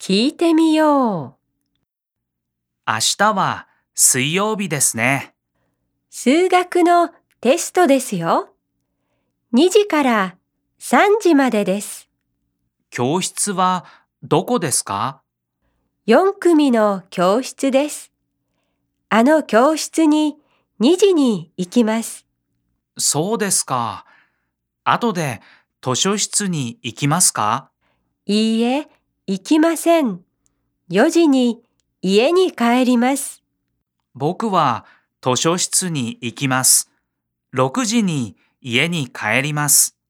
聞いてみよう。 明日は水曜日ですね。 数学のテストですよ。2時から3時までです。 教室はどこですか？ 4組の教室です。あの教室に2時に行きます。 そうですか。後で図書室に行きますか？ いいえ、行きません。4時に家に帰ります。 僕は図書室に行きます。6時に家に帰ります。